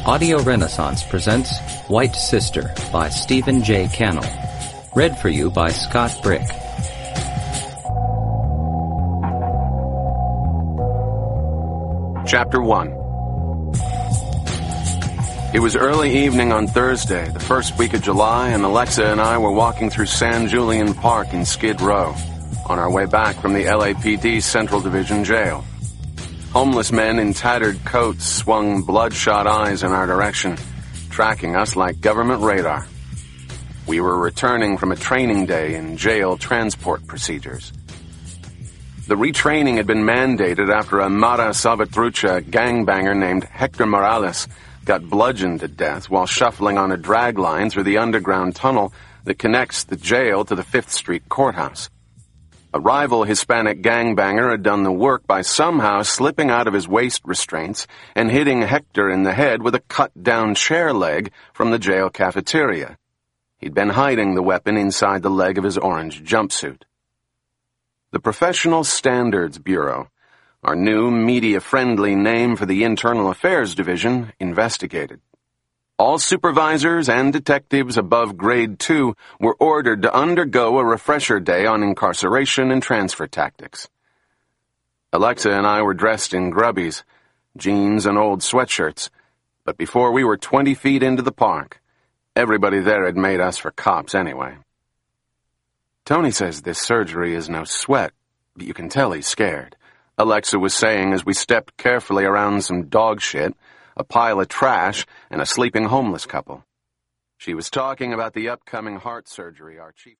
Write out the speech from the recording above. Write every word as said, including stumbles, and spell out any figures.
Audio Renaissance presents White Sister by Stephen J. Cannell. Read for you by Scott Brick. Chapter one. It was early evening on Thursday, the first week of July, and Alexa and I were walking through San Julian Park in Skid Row, on our way back from the L A P D Central Division Jail. Homeless men in tattered coats swung bloodshot eyes in our direction, tracking us like government radar. We were returning from a training day in jail transport procedures. The retraining had been mandated after a Mara Salvatrucha gangbanger named Hector Morales got bludgeoned to death while shuffling on a drag line through the underground tunnel that connects the jail to the Fifth Street courthouse. A rival Hispanic gangbanger had done the work by somehow slipping out of his waist restraints and hitting Hector in the head with a cut-down chair leg from the jail cafeteria. He'd been hiding the weapon inside the leg of his orange jumpsuit. The Professional Standards Bureau, our new media-friendly name for the Internal Affairs Division, investigated. All supervisors and detectives above grade two were ordered to undergo a refresher day on incarceration and transfer tactics. Alexa and I were dressed in grubbies, jeans and old sweatshirts, but before we were twenty feet into the park, everybody there had made us for cops anyway. Tony says this surgery is no sweat, but you can tell he's scared, Alexa was saying as we stepped carefully around some dog shit, a pile of trash, and a sleeping homeless couple. She was talking about the upcoming heart surgery our chief